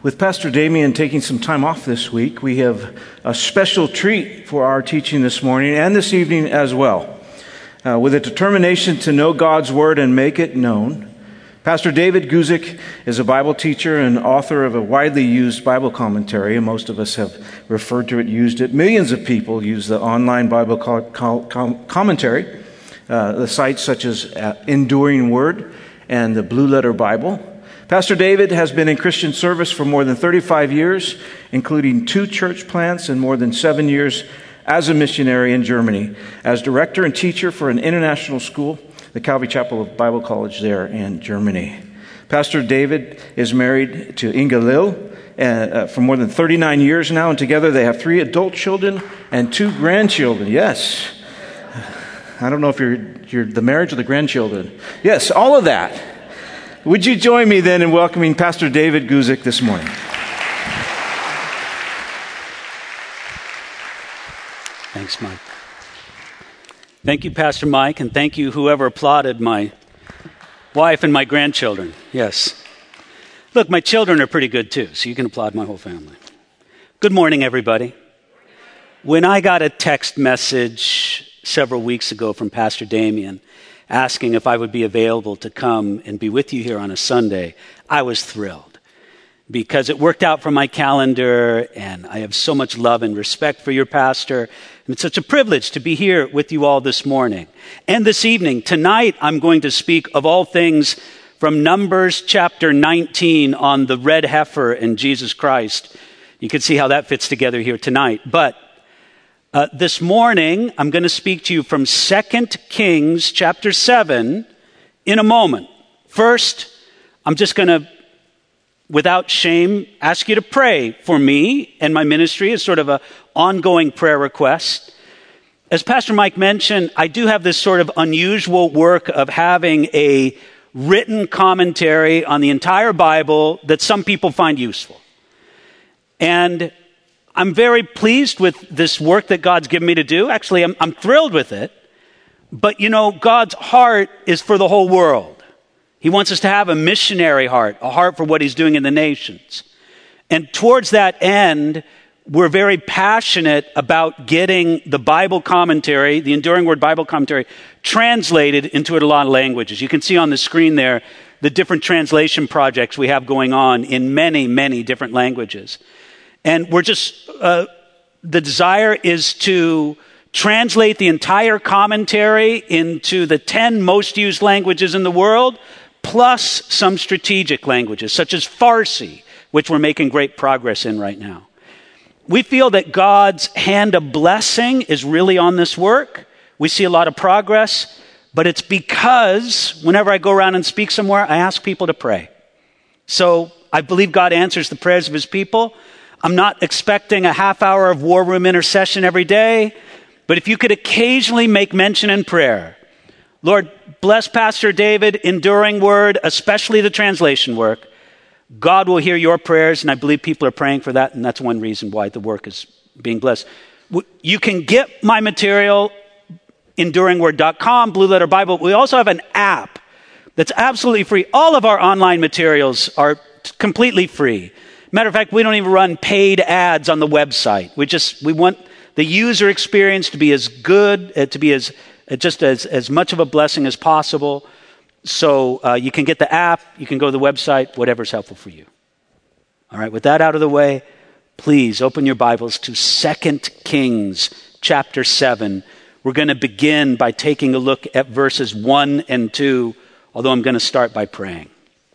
With Pastor Damien taking some time off this week, we have a special treat for our teaching this morning and this evening as well. With a determination to know God's Word and make it known, Pastor David Guzik is a Bible teacher and author of a widely used Bible commentary, and most of us have referred to it, used it. Millions of people use the online Bible commentary, the sites such as Enduring Word and the Blue Letter Bible. Pastor David has been in Christian service for more than 35 years, including 2 church plants and more than 7 years as a missionary in Germany, as director and teacher for an international school, the Calvary Chapel of Bible College there in Germany. Pastor David is married to Inga Lil for more than 39 years now, and together they have 3 adult children and 2 grandchildren. Yes. I don't know if you're the marriage or the grandchildren. Yes, all of that. Would you join me then in welcoming Pastor David Guzik this morning? Thanks, Mike. Thank you, Pastor Mike, and thank you whoever applauded my wife and my grandchildren. Yes. Look, my children are pretty good too, so you can applaud my whole family. Good morning, everybody. When I got a text message several weeks ago from Pastor Damien asking if I would be available to come and be with you here on a Sunday, I was thrilled because it worked out for my calendar, and I have so much love and respect for your pastor. And it's such a privilege to be here with you all this morning. And this evening, tonight, I'm going to speak of all things from Numbers chapter 19 on the red heifer and Jesus Christ. You can see how that fits together here tonight. But this morning, I'm going to speak to you from 2 Kings chapter 7 in a moment. First, I'm just going to, without shame, ask you to pray for me and my ministry as sort of an ongoing prayer request. As Pastor Mike mentioned, I do have this sort of unusual work of having a written commentary on the entire Bible that some people find useful. And I'm very pleased with this work that God's given me to do. Actually, I'm thrilled with it. But you know, God's heart is for the whole world. He wants us to have a missionary heart, a heart for what he's doing in the nations. And towards that end, we're very passionate about getting the Bible commentary, the Enduring Word Bible commentary, translated into a lot of languages. You can see on the screen there the different translation projects we have going on in many, many different languages. And we're just, the desire is to translate the entire commentary into the 10 most used languages in the world, plus some strategic languages, such as Farsi, which we're making great progress in right now. We feel that God's hand of blessing is really on this work. We see a lot of progress, but it's because whenever I go around and speak somewhere, I ask people to pray. So I believe God answers the prayers of his people. I'm not expecting a half hour of war room intercession every day, but if you could occasionally make mention in prayer, Lord, bless Pastor David, Enduring Word, especially the translation work. God will hear your prayers, and I believe people are praying for that, and that's one reason why the work is being blessed. You can get my material, enduringword.com, Blue Letter Bible. We also have an app that's absolutely free. All of our online materials are completely free. Matter of fact, we don't even run paid ads on the website. We want the user experience to be as good, to be as much of a blessing as possible. So you can get the app, you can go to the website, whatever's helpful for you. All right, with that out of the way, please open your Bibles to 2 Kings chapter 7. We're going to begin by taking a look at verses 1 and 2, although I'm going to start by praying.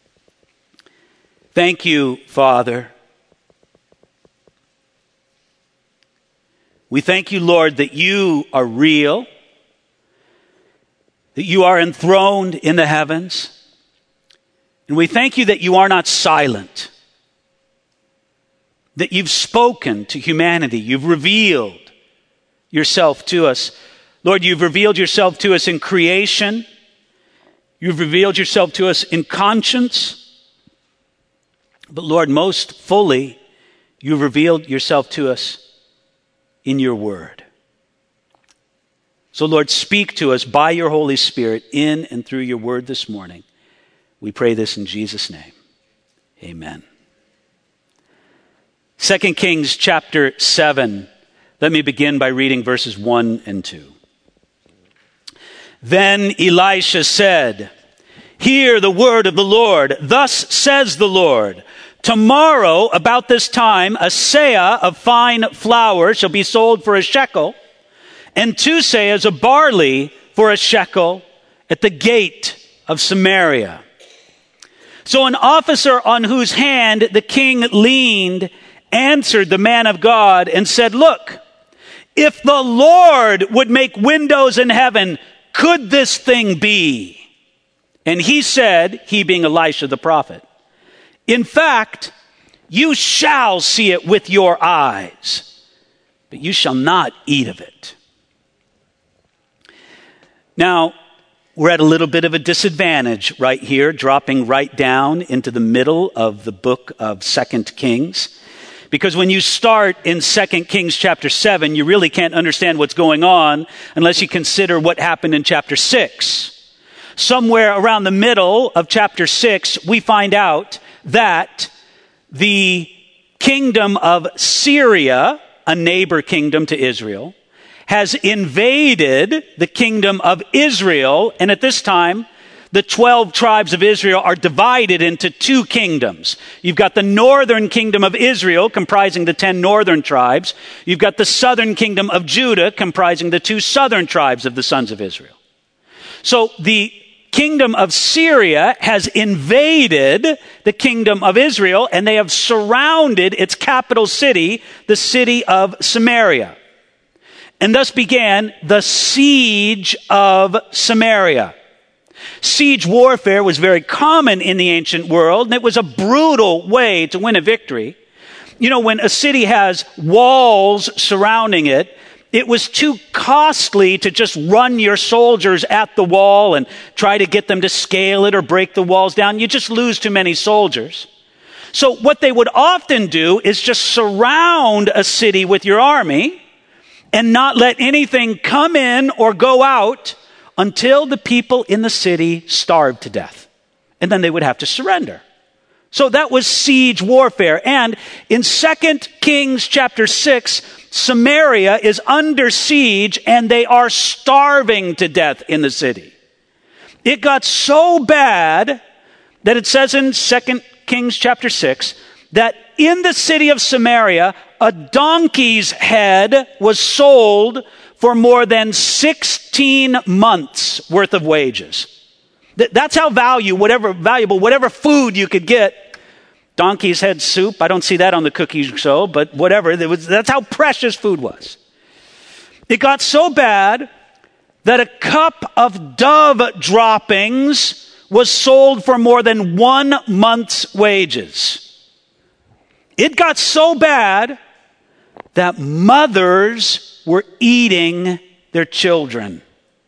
Thank you, Father. We thank you, Lord, that you are real, that you are enthroned in the heavens. And we thank you that you are not silent, that you've spoken to humanity. You've revealed yourself to us. Lord, you've revealed yourself to us in creation. You've revealed yourself to us in conscience. But Lord, most fully, you've revealed yourself to us in your word. So Lord, speak to us by your Holy Spirit in and through your word this morning. We pray this in Jesus' name. Amen. 2 Kings chapter 7. Let me begin by reading verses 1 and 2. Then Elisha said, "Hear the word of the Lord. Thus says the Lord, tomorrow about this time a seah of fine flour shall be sold for a shekel, and 2 seahs of barley for a shekel at the gate of Samaria." So an officer on whose hand the king leaned answered the man of God and said, "Look, if the Lord would make windows in heaven, could this thing be?" And he said, he being Elisha the prophet, "In fact, you shall see it with your eyes, but you shall not eat of it." Now, we're at a little bit of a disadvantage right here, dropping right down into the middle of the book of 2 Kings. Because when you start in 2 Kings chapter 7, you really can't understand what's going on unless you consider what happened in chapter 6. Somewhere around the middle of chapter 6, we find out that the kingdom of Syria, a neighbor kingdom to Israel, has invaded the kingdom of Israel. And at this time, the 12 tribes of Israel are divided into 2 kingdoms. You've got the northern kingdom of Israel, comprising the 10 northern tribes. You've got the southern kingdom of Judah, comprising the 2 southern tribes of the sons of Israel. So the kingdom of Syria has invaded the kingdom of Israel, and they have surrounded its capital city, the city of Samaria. And thus began the siege of Samaria. Siege warfare was very common in the ancient world, and it was a brutal way to win a victory. You know, when a city has walls surrounding it, it was too costly to just run your soldiers at the wall and try to get them to scale it or break the walls down. You just lose too many soldiers. So what they would often do is just surround a city with your army and not let anything come in or go out until the people in the city starved to death. And then they would have to surrender. So that was siege warfare. And in 2 Kings chapter 6, Samaria is under siege and they are starving to death in the city. It got so bad that it says in 2 Kings chapter 6 that in the city of Samaria, a donkey's head was sold for more than 16 months worth of wages. That's how valuable, whatever food you could get. Donkey's head soup, I don't see that on the cookie show, but whatever. That's how precious food was. It got so bad that a cup of dove droppings was sold for more than 1 month's wages. It got so bad that mothers were eating their children.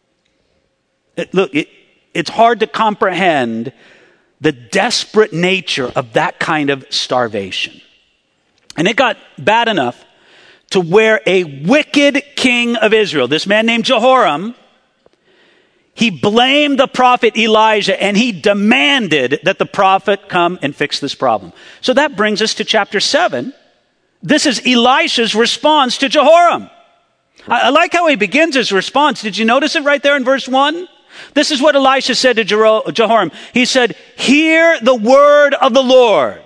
It's hard to comprehend the desperate nature of that kind of starvation. And it got bad enough to where a wicked king of Israel, this man named Jehoram, he blamed the prophet Elijah and he demanded that the prophet come and fix this problem. So that brings us to chapter 7. This is Elisha's response to Jehoram. I like how he begins his response. Did you notice it right there in verse 1? This is what Elisha said to Jehoram. He said, "Hear the word of the Lord."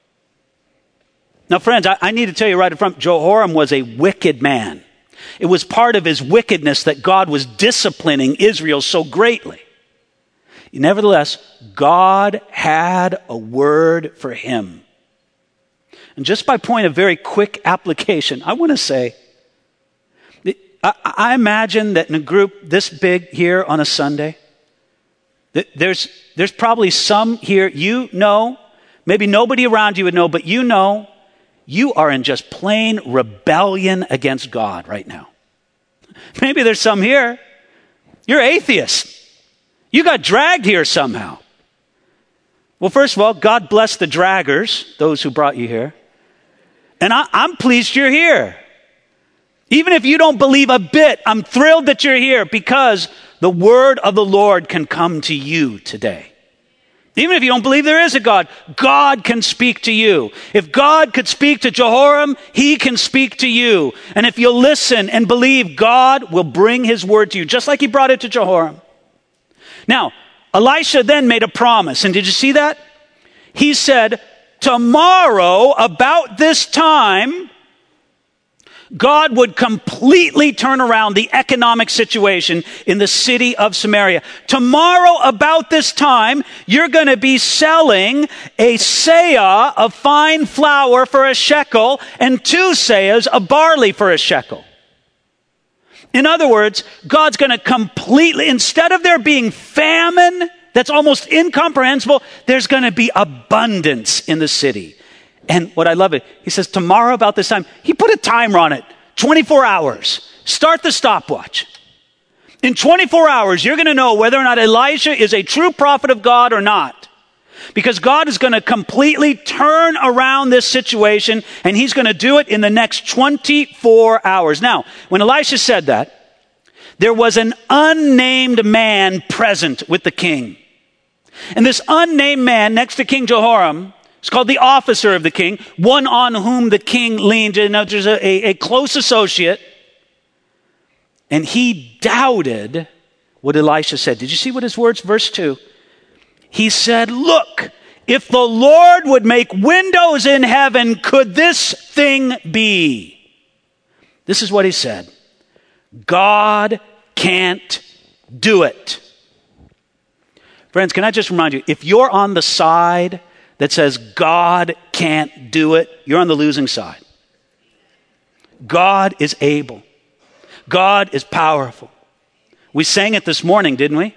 Now, friends, I need to tell you right up front, Jehoram was a wicked man. It was part of his wickedness that God was disciplining Israel so greatly. Nevertheless, God had a word for him. And just by point of very quick application, I want to say, I imagine that in a group this big here on a Sunday, there's probably some here, you know, maybe nobody around you would know, but you know, you are in just plain rebellion against God right now. Maybe there's some here, you're atheists. You got dragged here somehow. Well, first of all, God bless the draggers, those who brought you here. And I'm pleased you're here. Even if you don't believe a bit, I'm thrilled that you're here because the word of the Lord can come to you today. Even if you don't believe there is a God, God can speak to you. If God could speak to Jehoram, he can speak to you. And if you'll listen and believe, God will bring his word to you, just like he brought it to Jehoram. Now, Elisha then made a promise. And did you see that? He said, tomorrow, about this time, God would completely turn around the economic situation in the city of Samaria. Tomorrow, about this time, you're going to be selling a seah of fine flour for a shekel and 2 seahs of barley for a shekel. In other words, God's going to completely, instead of there being famine that's almost incomprehensible, there's going to be abundance in the city. And what I love it, he says, tomorrow about this time, he put a timer on it, 24 hours. Start the stopwatch. In 24 hours, you're going to know whether or not Elisha is a true prophet of God or not. Because God is going to completely turn around this situation, and he's going to do it in the next 24 hours. Now, when Elisha said that, there was an unnamed man present with the king. And this unnamed man next to King Jehoram, it's called the officer of the king, one on whom the king leaned. You know, there's a close associate. And he doubted what Elisha said. Did you see what his words? Verse 2. He said, look, if the Lord would make windows in heaven, could this thing be? This is what he said. God can't do it. Friends, can I just remind you, if you're on the side that says God can't do it, you're on the losing side. God is able. God is powerful. We sang it this morning, didn't we?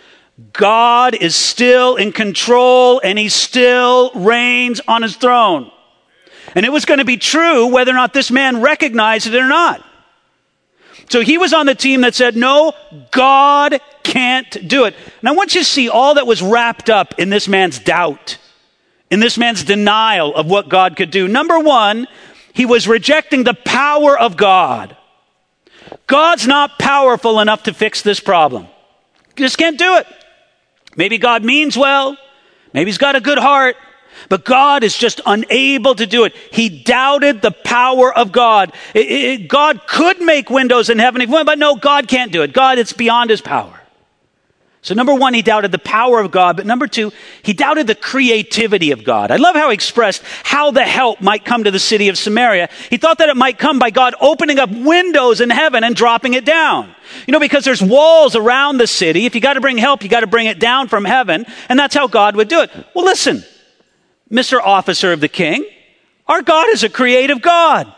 God is still in control and he still reigns on his throne. And it was going to be true whether or not this man recognized it or not. So he was on the team that said, no, God can't do it. And I want you to see all that was wrapped up in this man's doubt, in this man's denial of what God could do. Number one, he was rejecting the power of God. God's not powerful enough to fix this problem. He just can't do it. Maybe God means well. Maybe he's got a good heart. But God is just unable to do it. He doubted the power of God. God could make windows in heaven, but no, God can't do it. God, it's beyond his power. So number one, he doubted the power of God. But number two, he doubted the creativity of God. I love how he expressed how the help might come to the city of Samaria. He thought that it might come by God opening up windows in heaven and dropping it down. You know, because there's walls around the city. If you got to bring help, you got to bring it down from heaven. And that's how God would do it. Well, listen, Mr. Officer of the King, our God is a creative God.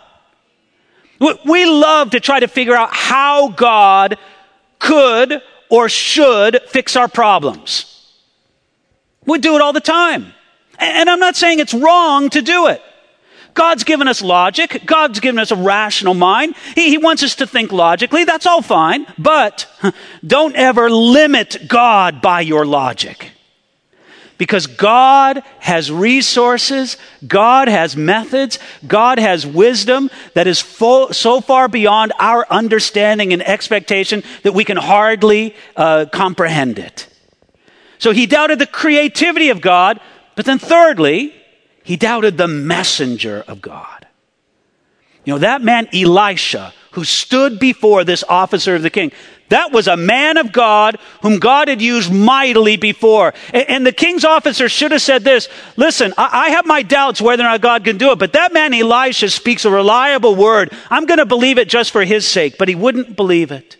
We love to try to figure out how God could or should fix our problems. We do it all the time. And I'm not saying it's wrong to do it. God's given us logic. God's given us a rational mind. He wants us to think logically. That's all fine. But don't ever limit God by your logic. Because God has resources, God has methods, God has wisdom that is so far beyond our understanding and expectation that we can hardly comprehend it. So he doubted the creativity of God, but then thirdly, he doubted the messenger of God. You know, that man Elisha, who stood before this officer of the king, that was a man of God whom God had used mightily before. And the king's officer should have said this, listen, I have my doubts whether or not God can do it, but that man Elisha speaks a reliable word. I'm going to believe it just for his sake. But he wouldn't believe it.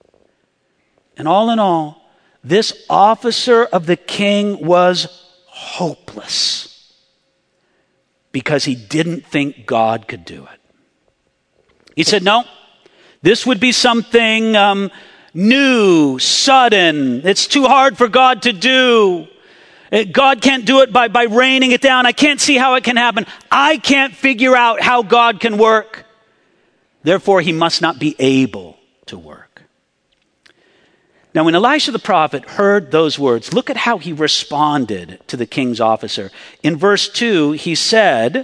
And all in all, this officer of the king was hopeless because he didn't think God could do it. He said, no, this would be something new, sudden. It's too hard for God to do. God can't do it by raining it down. I can't see how it can happen. I can't figure out how God can work. Therefore, he must not be able to work. Now, when Elisha the prophet heard those words, look at how he responded to the king's officer. In verse 2, he said,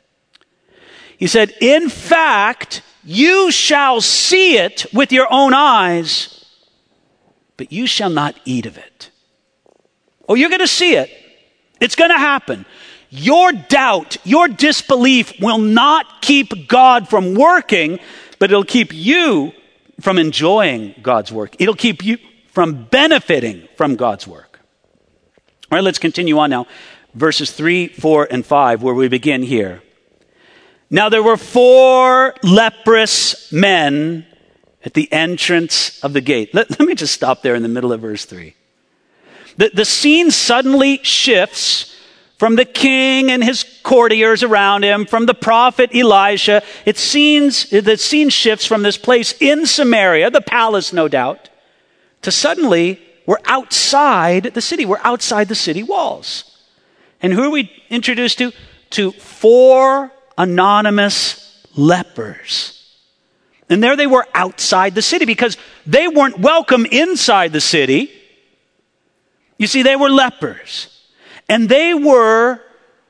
in fact, you shall see it with your own eyes, but you shall not eat of it. Oh, you're going to see it. It's going to happen. Your doubt, your disbelief will not keep God from working, but it'll keep you from enjoying God's work. It'll keep you from benefiting from God's work. All right, let's continue on now. Verses 3, 4, and 5, where we begin here. Now there were 4 leprous men at the entrance of the gate. Let me just stop there in the middle of verse 3. The scene suddenly shifts from the king and his courtiers around him, from the prophet Elisha. The scene shifts from this place in Samaria, the palace no doubt, to suddenly we're outside the city. We're outside the city walls. And who are we introduced to? To 4 anonymous lepers. And there they were outside the city because they weren't welcome inside the city. You see, they were lepers. And they were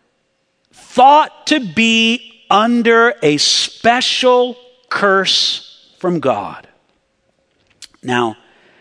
thought to be under a special curse from God. Now,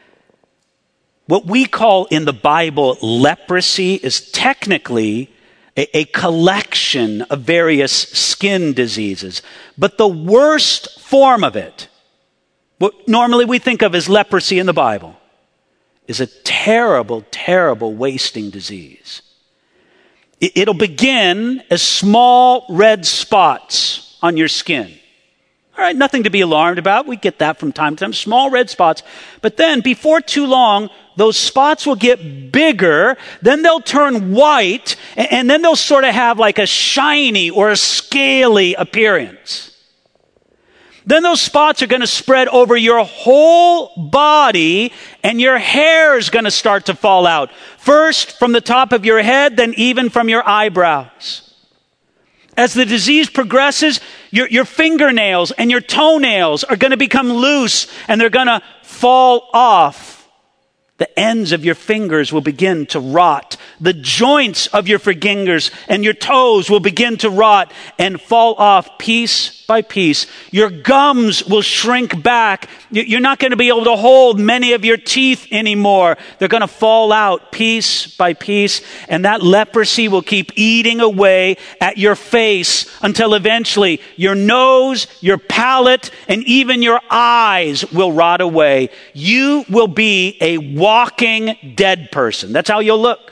what we call in the Bible leprosy is technically a collection of various skin diseases. But the worst form of it, what normally we think of as leprosy in the Bible, is a terrible, terrible wasting disease. It'll begin as small red spots on your skin. All right, nothing to be alarmed about. We get that from time to time, small red spots. But then before too long, those spots will get bigger, then they'll turn white, and then they'll sort of have like a shiny or a scaly appearance. Then those spots are going to spread over your whole body, and your hair is going to start to fall out. First from the top of your head, then even from your eyebrows. As the disease progresses, your fingernails and your toenails are going to become loose, and they're going to fall off. The ends of your fingers will begin to rot. The joints of your fingers and your toes will begin to rot and fall off piece by piece. Your gums will shrink back. You're not going to be able to hold many of your teeth anymore. They're going to fall out piece by piece. And that leprosy will keep eating away at your face until eventually your nose, your palate, and even your eyes will rot away. You will be a walking dead person. That's how you'll look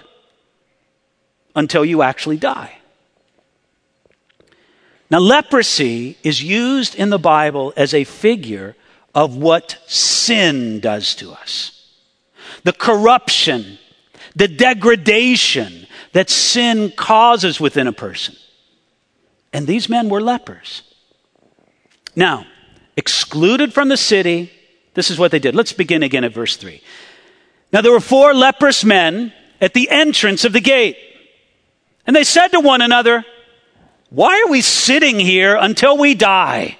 until you actually die. Now, leprosy is used in the Bible as a figure of what sin does to us. The corruption, the degradation that sin causes within a person. And these men were lepers. Now, excluded from the city, this is what they did. Let's begin again at verse 3. Now, there were 4 leprous men at the entrance of the gate. And they said to one another, "Why are we sitting here until we die?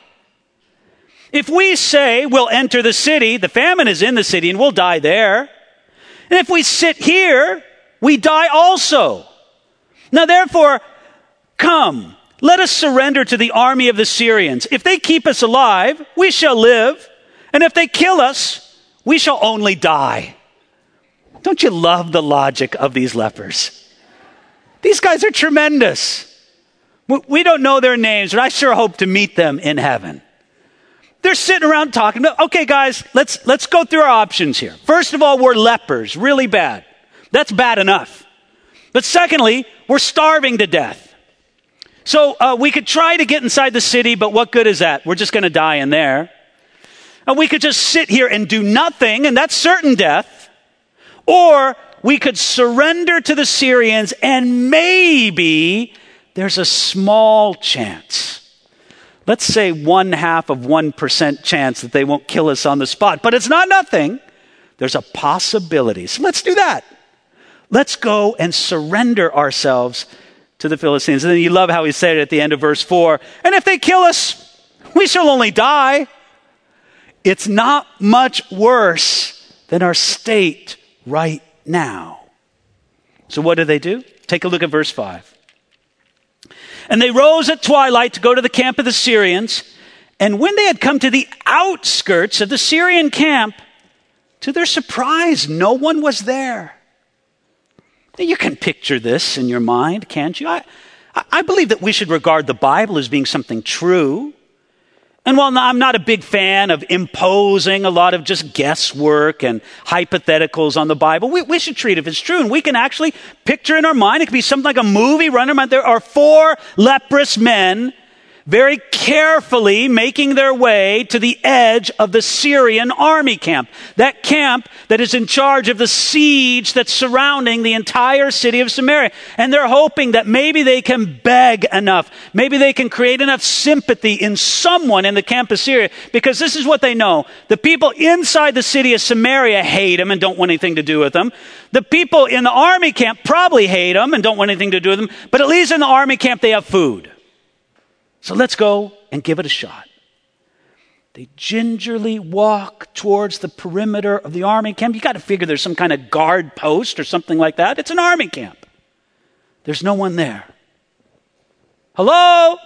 If we say we'll enter the city, the famine is in the city and we'll die there. And if we sit here, we die also. Now therefore, come, let us surrender to the army of the Syrians. If they keep us alive, we shall live. And if they kill us, we shall only die." Don't you love the logic of these lepers? These guys are tremendous. We don't know their names, but I sure hope to meet them in heaven. They're sitting around talking. Okay, guys, let's go through our options here. First of all, we're lepers, really bad. That's bad enough. But secondly, we're starving to death. So we could try to get inside the city, but what good is that? We're just going to die in there. We could just sit here and do nothing, and that's certain death. Or we could surrender to the Syrians, and maybe there's a small chance. Let's say 0.5% chance that they won't kill us on the spot. But it's not nothing. There's a possibility. So let's do that. Let's go and surrender ourselves to the Philistines. And then you love how he said it at the end of verse 4. And if they kill us, we shall only die. It's not much worse than our state right now. So what do? Take a look at verse 5. And they rose at twilight to go to the camp of the Syrians. And when they had come to the outskirts of the Syrian camp, to their surprise, no one was there. You can picture this in your mind, can't you? I believe that we should regard the Bible as being something true. And while I'm not a big fan of imposing a lot of just guesswork and hypotheticals on the Bible, we should treat it as true. And we can actually picture in our mind, it could be something like a movie running around. There are 4 leprous men very carefully making their way to the edge of the Syrian army camp. That camp that is in charge of the siege that's surrounding the entire city of Samaria. And they're hoping that maybe they can beg enough. Maybe they can create enough sympathy in someone in the camp of Syria. Because this is what they know. The people inside the city of Samaria hate them and don't want anything to do with them. The people in the army camp probably hate them and don't want anything to do with them. But at least in the army camp they have food. So let's go and give it a shot. They gingerly walk towards the perimeter of the army camp. You got to figure there's some kind of guard post or something like that. It's an army camp. There's no one there. Hello?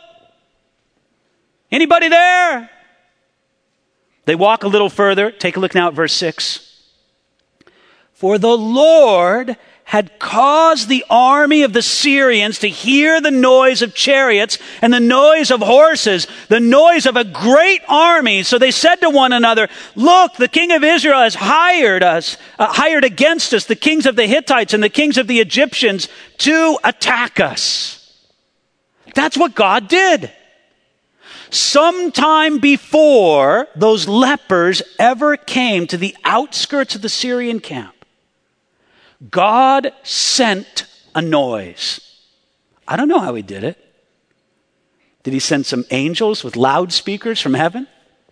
Anybody there? They walk a little further. Take a look now at verse 6. For the Lord had caused the army of the Syrians to hear the noise of chariots and the noise of horses, the noise of a great army. So they said to one another, look, the king of Israel has hired against us the kings of the Hittites and the kings of the Egyptians to attack us. That's what God did. Sometime before those lepers ever came to the outskirts of the Syrian camp, God sent a noise. I don't know how he did it. Did he send some angels with loudspeakers from heaven?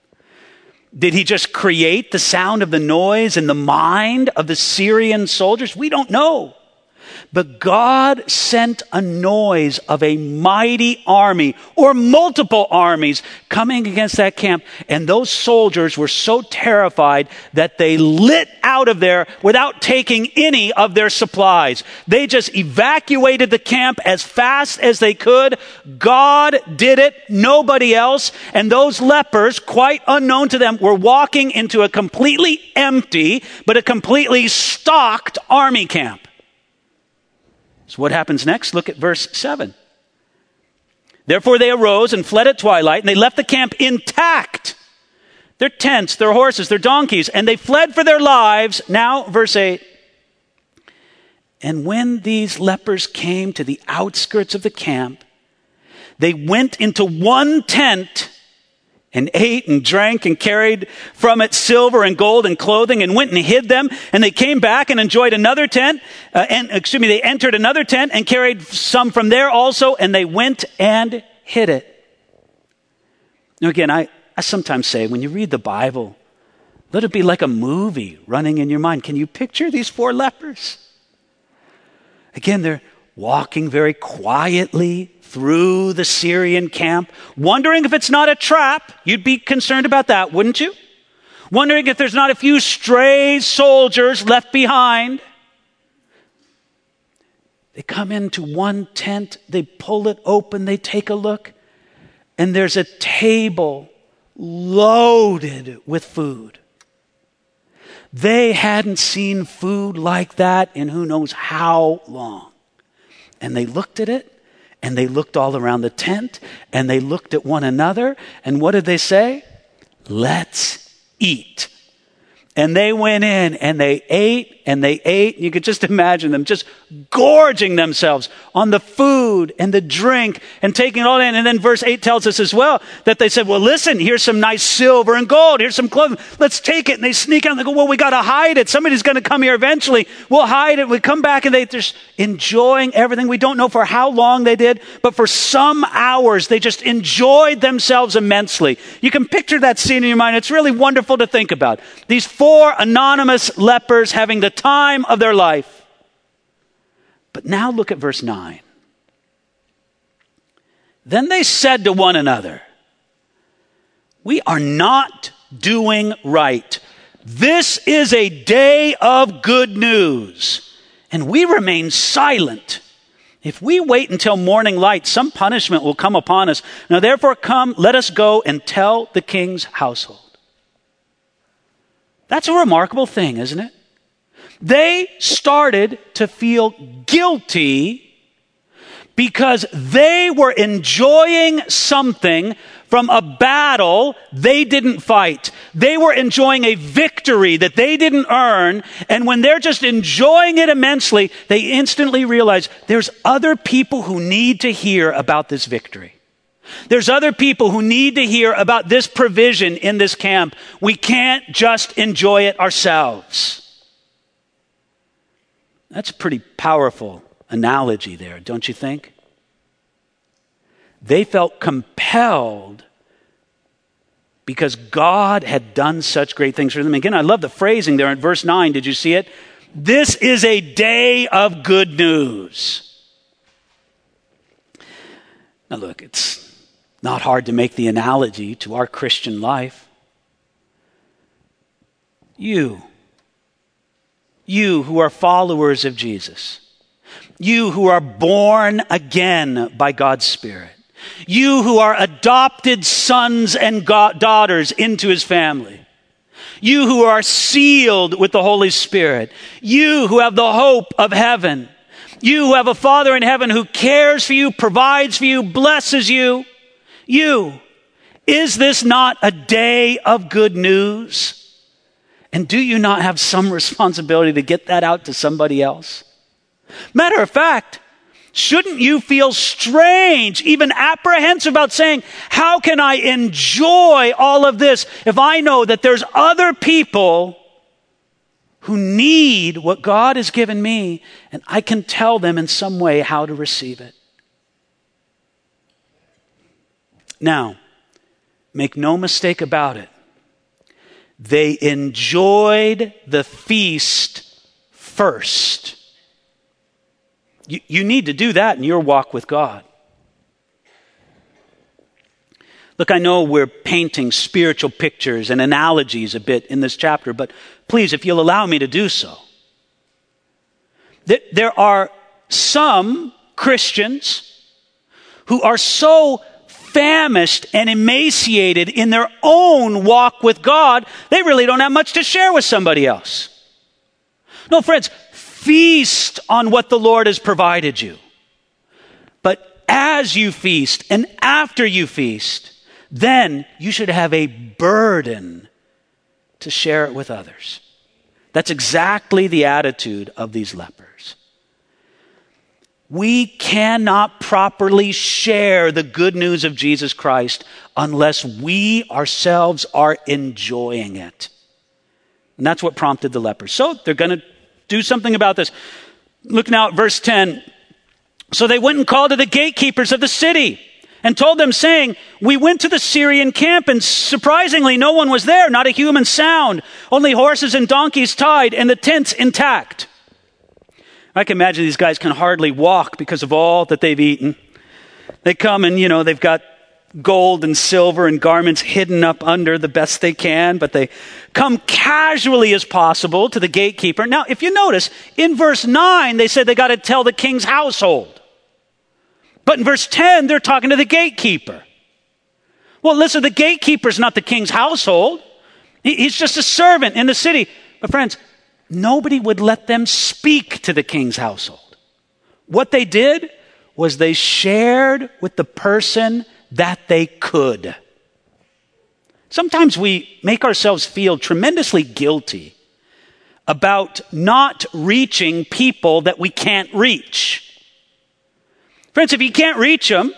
Did he just create the sound of the noise in the mind of the Syrian soldiers? We don't know. But God sent a noise of a mighty army or multiple armies coming against that camp. And those soldiers were so terrified that they lit out of there without taking any of their supplies. They just evacuated the camp as fast as they could. God did it, nobody else. And those lepers, quite unknown to them, were walking into a completely empty but a completely stocked army camp. So what happens next? Look at verse 7. Therefore they arose and fled at twilight, and they left the camp intact. Their tents, their horses, their donkeys, and they fled for their lives. Now, verse 8. And when these lepers came to the outskirts of the camp, they went into one tent and ate and drank and carried from it silver and gold and clothing and went and hid them. And they came back and enjoyed another tent. They entered another tent and carried some from there also. And they went and hid it. Now again, I sometimes say when you read the Bible, let it be like a movie running in your mind. Can you picture these 4 lepers? Again, they're walking very quietly through the Syrian camp, wondering if it's not a trap. You'd be concerned about that, wouldn't you? Wondering if there's not a few stray soldiers left behind. They come into one tent, they pull it open, they take a look, and there's a table loaded with food. They hadn't seen food like that in who knows how long. And they looked at it, and they looked all around the tent, and they looked at one another, and what did they say? Let's eat. And they went in and they ate and they ate. You could just imagine them just gorging themselves on the food and the drink and taking it all in. And then verse 8 tells us as well that they said, well, listen, here's some nice silver and gold. Here's some clothing. Let's take it. And they sneak out and they go, well, we got to hide it. Somebody's going to come here eventually. We'll hide it. We come back and they're just enjoying everything. We don't know for how long they did, but for some hours, they just enjoyed themselves immensely. You can picture that scene in your mind. It's really wonderful to think about. These 4 anonymous lepers having the time of their life. But now look at verse 9. Then they said to one another, we are not doing right. This is a day of good news, and we remain silent. If we wait until morning light, some punishment will come upon us. Now therefore come, let us go and tell the king's household. That's a remarkable thing, isn't it? They started to feel guilty because they were enjoying something from a battle they didn't fight. They were enjoying a victory that they didn't earn. And when they're just enjoying it immensely, they instantly realize there's other people who need to hear about this victory. There's other people who need to hear about this provision in this camp. We can't just enjoy it ourselves. That's a pretty powerful analogy there, don't you think? They felt compelled because God had done such great things for them. Again, I love the phrasing there in verse 9. Did you see it? This is a day of good news. Now look, it's not hard to make the analogy to our Christian life. You who are followers of Jesus, you who are born again by God's Spirit, you who are adopted sons and daughters into his family, you who are sealed with the Holy Spirit, you who have the hope of heaven, you who have a Father in heaven who cares for you, provides for you, blesses you, is this not a day of good news? And do you not have some responsibility to get that out to somebody else? Matter of fact, shouldn't you feel strange, even apprehensive about saying, how can I enjoy all of this if I know that there's other people who need what God has given me and I can tell them in some way how to receive it? Now, make no mistake about it. They enjoyed the feast first. You need to do that in your walk with God. Look, I know we're painting spiritual pictures and analogies a bit in this chapter, but please, if you'll allow me to do so. There are some Christians who are so famished and emaciated in their own walk with God, they really don't have much to share with somebody else. No, friends, feast on what the Lord has provided you. But as you feast and after you feast, then you should have a burden to share it with others. That's exactly the attitude of these lepers. We cannot properly share the good news of Jesus Christ unless we ourselves are enjoying it. And that's what prompted the lepers. So they're going to do something about this. Look now at verse 10. So they went and called to the gatekeepers of the city and told them, saying, we went to the Syrian camp, and surprisingly no one was there, not a human sound, only horses and donkeys tied, and the tents intact. I can imagine these guys can hardly walk because of all that they've eaten. They come and, they've got gold and silver and garments hidden up under the best they can, but they come casually as possible to the gatekeeper. Now, if you notice, in verse 9, they said they got to tell the king's household. But in verse 10, they're talking to the gatekeeper. Well, listen, the gatekeeper's not the king's household. He's just a servant in the city. But friends, nobody would let them speak to the king's household. What they did was they shared with the person that they could. Sometimes we make ourselves feel tremendously guilty about not reaching people that we can't reach. Friends, if you can't reach them,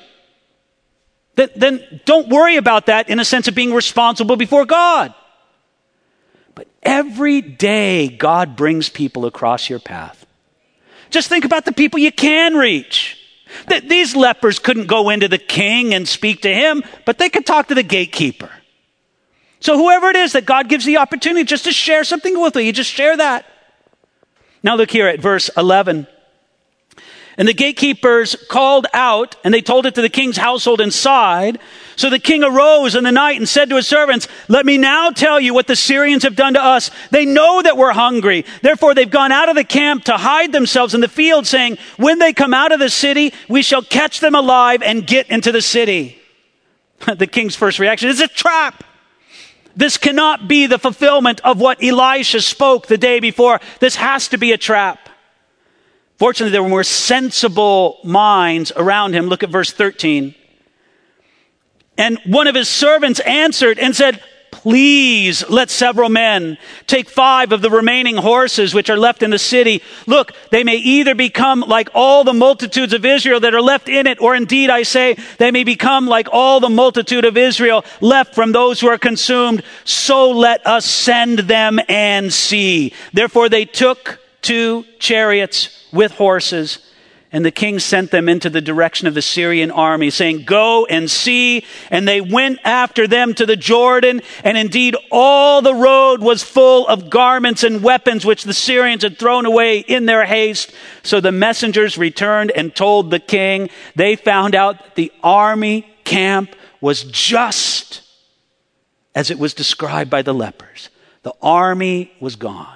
then don't worry about that in a sense of being responsible before God. But every day God brings people across your path. Just think about the people you can reach. These lepers couldn't go into the king and speak to him, but they could talk to the gatekeeper. So whoever it is that God gives the opportunity just to share something with you, just share that. Now look here at verse 11. And the gatekeepers called out, and they told it to the king's household inside. So the king arose in the night and said to his servants, let me now tell you what the Syrians have done to us. They know that we're hungry. Therefore, they've gone out of the camp to hide themselves in the field, saying, when they come out of the city, we shall catch them alive and get into the city. The king's first reaction is a trap. This cannot be the fulfillment of what Elisha spoke the day before. This has to be a trap. Fortunately, there were more sensible minds around him. Look at verse 13. And one of his servants answered and said, please let several men take 5 of the remaining horses which are left in the city. Look, they may either become like all the multitudes of Israel that are left in it, or indeed I say, they may become like all the multitude of Israel left from those who are consumed. So let us send them and see. Therefore they took 2 chariots with horses, and the king sent them into the direction of the Syrian army, saying, go and see. And they went after them to the Jordan. And indeed, all the road was full of garments and weapons, which the Syrians had thrown away in their haste. So the messengers returned and told the king. They found out that the army camp was just as it was described by the lepers. The army was gone.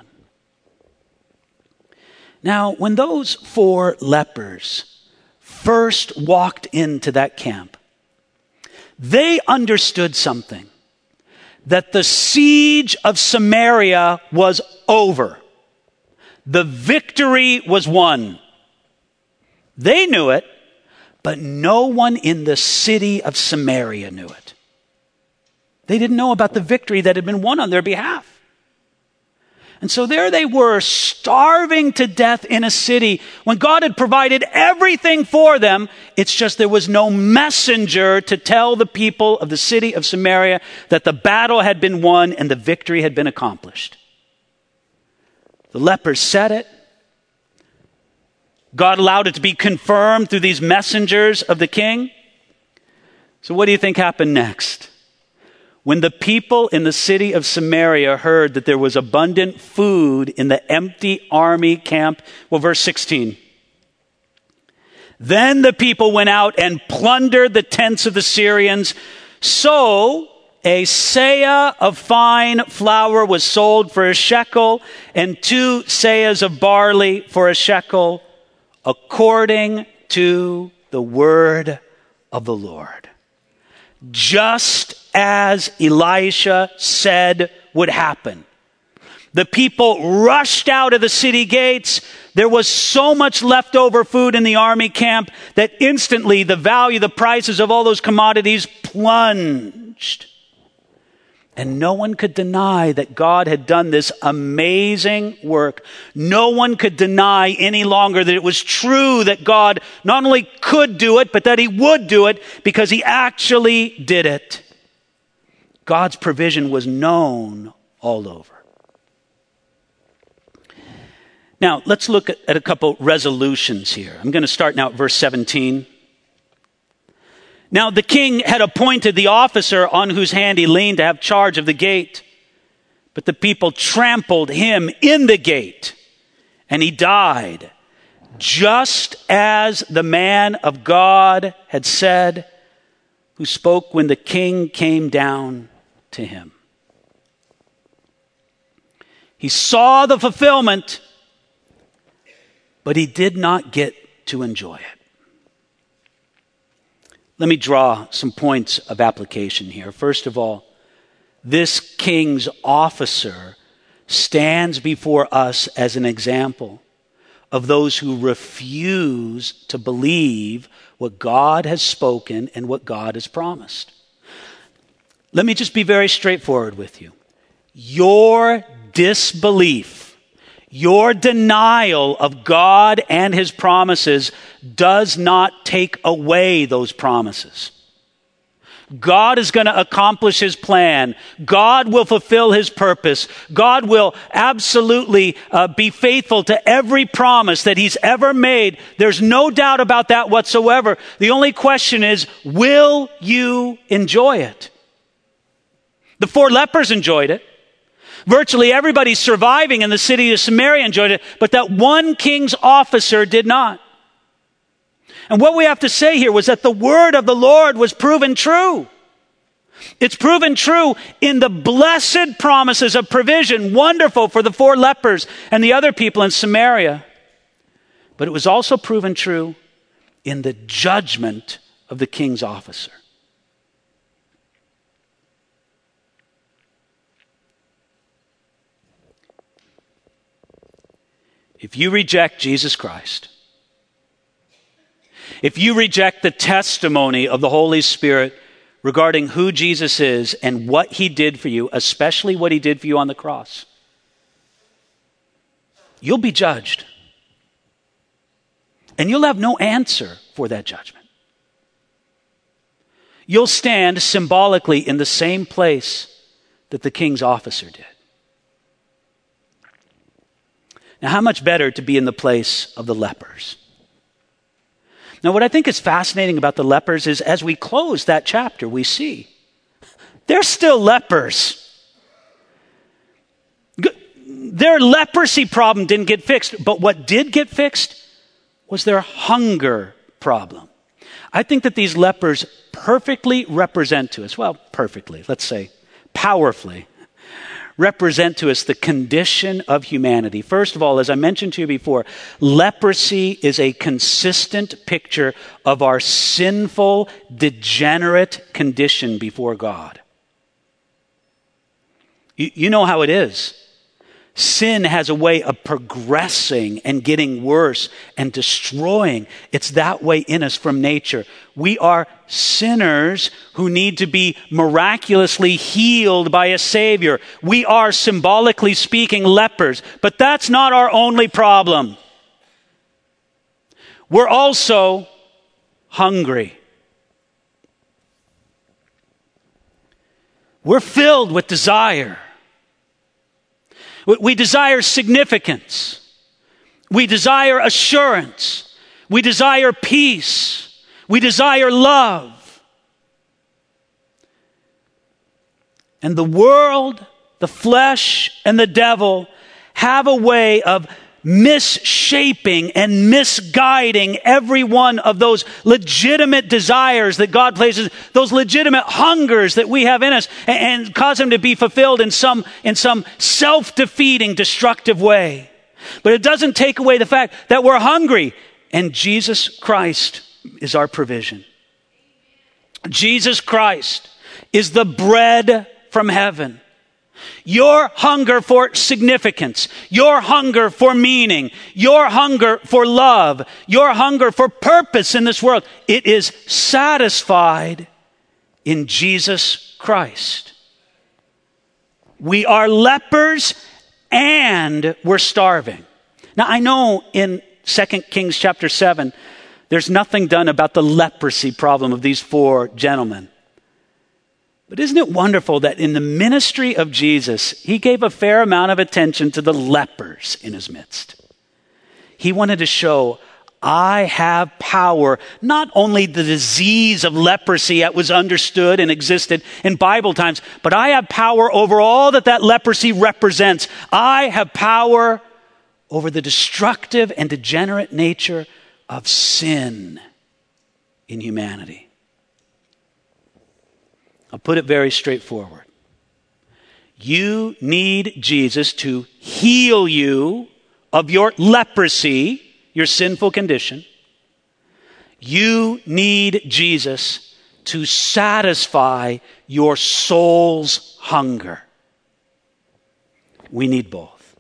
Now, when those 4 lepers first walked into that camp, they understood something, that the siege of Samaria was over. The victory was won. They knew it, but no one in the city of Samaria knew it. They didn't know about the victory that had been won on their behalf. And so there they were, starving to death in a city when God had provided everything for them. It's just there was no messenger to tell the people of the city of Samaria that the battle had been won and the victory had been accomplished. The lepers said it. God allowed it to be confirmed through these messengers of the king. So what do you think happened next? When the people in the city of Samaria heard that there was abundant food in the empty army camp, well, verse 16. Then the people went out and plundered the tents of the Syrians. So a seah of fine flour was sold for a shekel, and 2 seahs of barley for a shekel, according to the word of the Lord. Just as Elisha said would happen. The people rushed out of the city gates. There was so much leftover food in the army camp that instantly the value, the prices of all those commodities plunged. And no one could deny that God had done this amazing work. No one could deny any longer that it was true that God not only could do it, but that he would do it because he actually did it. God's provision was known all over. Now, let's look at a couple resolutions here. I'm going to start now at verse 17. Now, the king had appointed the officer on whose hand he leaned to have charge of the gate. But the people trampled him in the gate, and he died, just as the man of God had said, who spoke when the king came down to him. He saw the fulfillment, but he did not get to enjoy it. Let me draw some points of application here. First of all, this king's officer stands before us as an example of those who refuse to believe what God has spoken and what God has promised. Let me just be very straightforward with you. Your disbelief, your denial of God and his promises does not take away those promises. God is going to accomplish his plan. God will fulfill his purpose. God will absolutely be faithful to every promise that he's ever made. There's no doubt about that whatsoever. The only question is, will you enjoy it? The 4 lepers enjoyed it. Virtually everybody surviving in the city of Samaria enjoyed it, but that one king's officer did not. And what we have to say here was that the word of the Lord was proven true. It's proven true in the blessed promises of provision, wonderful for the 4 lepers and the other people in Samaria. But it was also proven true in the judgment of the king's officer. If you reject Jesus Christ, if you reject the testimony of the Holy Spirit regarding who Jesus is and what he did for you, especially what he did for you on the cross, you'll be judged. And you'll have no answer for that judgment. You'll stand symbolically in the same place that the king's officer did. Now, how much better to be in the place of the lepers? Now, what I think is fascinating about the lepers is as we close that chapter, we see they're still lepers. Their leprosy problem didn't get fixed, but what did get fixed was their hunger problem. I think that these lepers perfectly represent to us, well, perfectly, let's say powerfully, represent to us the condition of humanity. First of all, as I mentioned to you before, leprosy is a consistent picture of our sinful, degenerate condition before God. You know how it is. Sin has a way of progressing and getting worse and destroying. It's that way in us from nature. We are sinners who need to be miraculously healed by a Savior. We are, symbolically speaking, lepers. But that's not our only problem. We're also hungry. We're filled with desire. We desire significance. We desire assurance. We desire peace. We desire love. And the world, the flesh, and the devil have a way of misshaping and misguiding every one of those legitimate desires that God places, those legitimate hungers that we have in us, and cause them to be fulfilled in some self-defeating, destructive way. But it doesn't take away the fact that we're hungry, and Jesus Christ is our provision. Jesus Christ is the bread from heaven. Your hunger for significance, your hunger for meaning, your hunger for love, your hunger for purpose in this world, it is satisfied in Jesus Christ. We are lepers and we're starving. Now, I know in 2 Kings chapter 7, there's nothing done about the leprosy problem of these four gentlemen. But isn't it wonderful that in the ministry of Jesus, he gave a fair amount of attention to the lepers in his midst. He wanted to show, I have power. Not only the disease of leprosy that was understood and existed in Bible times, but I have power over all that leprosy represents. I have power over the destructive and degenerate nature of sin in humanity. I'll put it very straightforward. You need Jesus to heal you of your leprosy, your sinful condition. You need Jesus to satisfy your soul's hunger. We need both.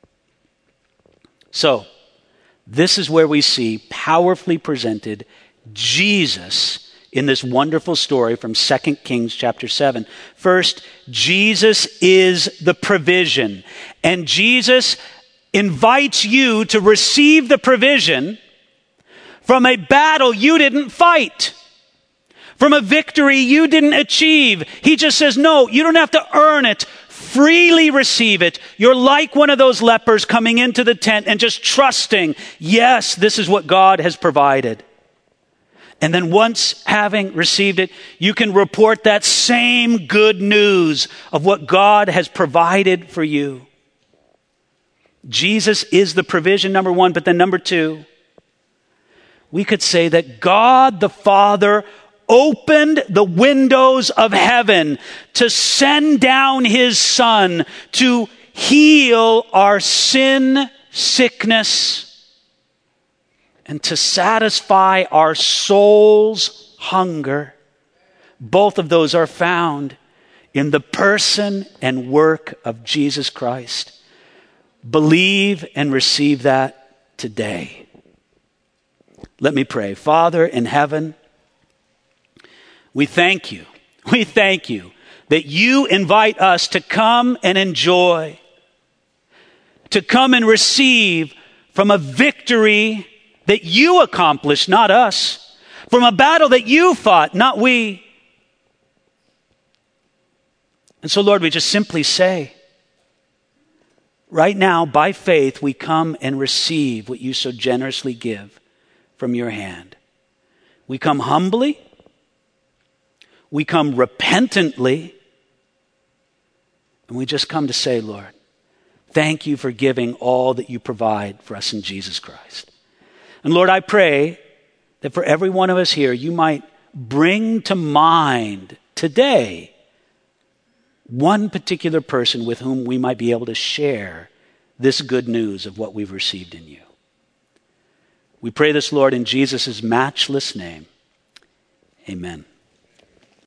So, this is where we see powerfully presented Jesus in this wonderful story from 2 Kings chapter 7. First, Jesus is the provision. And Jesus invites you to receive the provision from a battle you didn't fight, from a victory you didn't achieve. He just says, no, you don't have to earn it. Freely receive it. You're like one of those lepers coming into the tent and just trusting, yes, this is what God has provided. And then once having received it, you can report that same good news of what God has provided for you. Jesus is the provision, number one. But then number two, we could say that God the Father opened the windows of heaven to send down his Son to heal our sin, sickness, and to satisfy our soul's hunger. Both of those are found in the person and work of Jesus Christ. believe and receive that today. Let me pray. Father in heaven, we thank you. We thank you that you invite us to come and enjoy, to come and receive from a victory that you accomplished, not us, from a battle that you fought, not we. And so, Lord, we just simply say, right now, by faith, we come and receive what you so generously give from your hand. We come humbly. We come repentantly. And we just come to say, Lord, thank you for giving all that you provide for us in Jesus Christ. And Lord, I pray that for every one of us here, you might bring to mind today one particular person with whom we might be able to share this good news of what we've received in you. We pray this, Lord, in Jesus' matchless name. Amen.